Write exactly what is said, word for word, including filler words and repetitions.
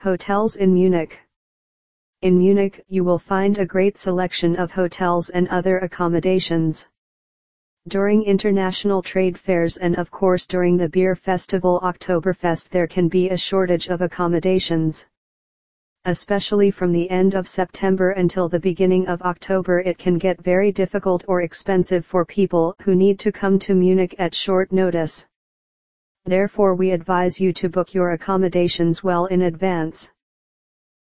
Hotels in Munich. In Munich, you will find a great selection of hotels and other accommodations. During international trade fairs and of course during the beer festival Oktoberfest there can be a shortage of accommodations. Especially from the end of September until the beginning of October it can get very difficult or expensive for people who need to come to Munich at short notice. Therefore we advise you to book your accommodations well in advance.